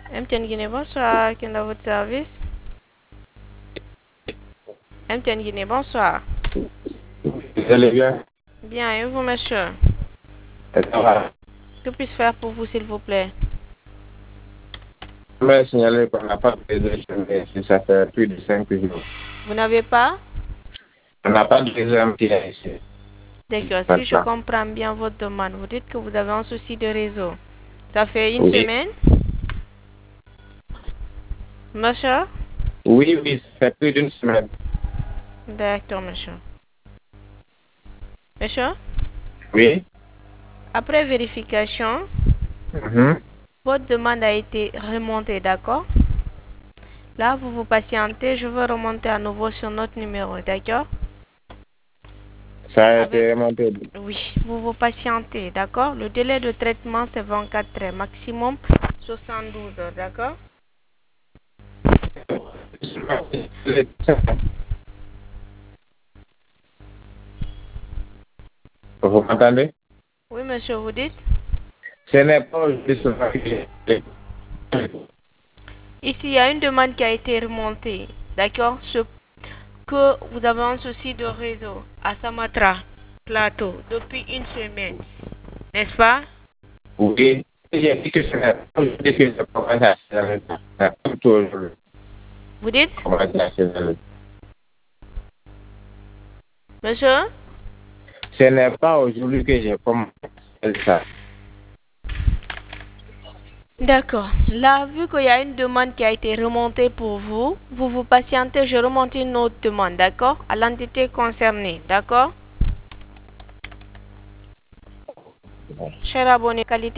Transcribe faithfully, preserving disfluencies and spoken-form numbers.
M T N Guinée, bonsoir. Qui est dans votre service? M T N Guinée, bonsoir. Vous allez bien? Bien, et vous, monsieur? Ça va. Que puis-je faire pour vous, s'il vous plaît? Je vais signaler qu'on n'a pas de réseau M T N, ça fait plus de cinq jours. Vous n'avez pas? On n'a pas de réseau M T N ici. D'accord, si je comprends bien votre demande, vous dites que vous avez un souci de réseau. Ça fait une Oui. semaine? Monsieur? Oui, oui, ça fait plus d'une semaine. D'accord, monsieur. Monsieur? Oui. Après vérification, Mhm. votre demande a été remontée, d'accord? Là, vous vous patientez, je vais remonter à nouveau sur notre numéro, d'accord? Ça a Avec... été remonté. Oui, vous vous patientez, d'accord? Le délai de traitement, c'est vingt-quatre heures, maximum soixante-douze heures, d'accord? Vous m'entendez? Oui, monsieur, vous dites? Ce n'est pas aujourd'hui seulement que j'ai- Ici, il y a une demande qui a été remontée, d'accord? Ce que vous avez un souci de réseau à Samatra Plateau depuis une semaine, n'est-ce pas? Oui. J'ai dit que ce n'est pas aujourd'hui que j'ai commencé à signaler ça. C'est pas tout aujourd'hui. Vous dites? J'ai commencé à signaler. Monsieur? Ce n'est pas aujourd'hui que j'ai commencé à signaler ça. D'accord. Là, vu qu'il y a une demande qui a été remontée pour vous, vous vous patientez, je remonte une autre demande, d'accord? À l'entité concernée, d'accord? Cher abonné, qualité